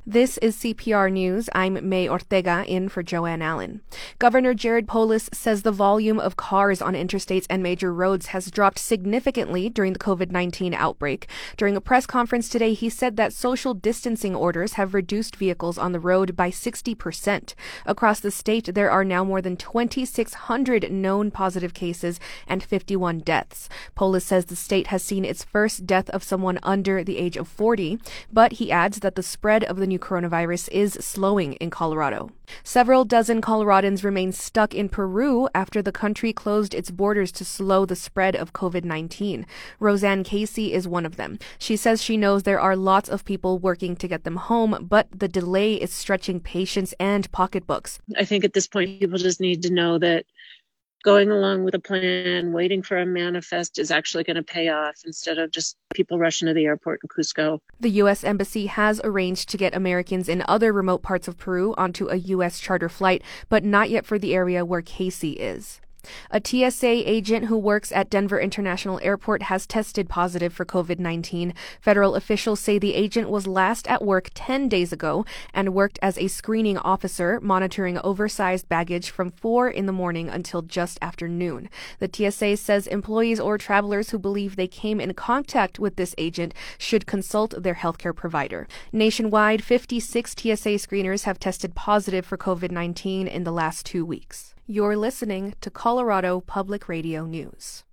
This is CPR News. I'm May Ortega in for Joanne Allen. Governor Jared Polis says the volume of cars on interstates and major roads has dropped significantly during the COVID-19 outbreak. During a press conference today, he said that social distancing orders have reduced vehicles on the road by 60%. Across the state, there are now more than 2,600 known positive cases and 51 deaths. Polis says the state has seen its first death of someone under the age of 40, but he adds that the spread of the new coronavirus is slowing in Colorado. Several dozen Coloradans remain stuck in Peru after the country closed its borders to slow the spread of COVID-19. Roseanne Casey is one of them. She says she knows there are lots of people working to get them home, but the delay is stretching patience and pocketbooks. I think at this point, people just need to know that going along with a plan, waiting for a manifest is actually going to pay off instead of just people rushing to the airport in Cusco. The U.S. Embassy has arranged to get Americans in other remote parts of Peru onto a U.S. charter flight, but not yet for the area where Casey is. A TSA agent who works at Denver International Airport has tested positive for COVID-19. Federal officials say the agent was last at work 10 days ago and worked as a screening officer, monitoring oversized baggage from 4 in the morning until just after noon. The TSA says employees or travelers who believe they came in contact with this agent should consult their healthcare provider. Nationwide, 56 TSA screeners have tested positive for COVID-19 in the last 2 weeks. You're listening to Colorado Public Radio News.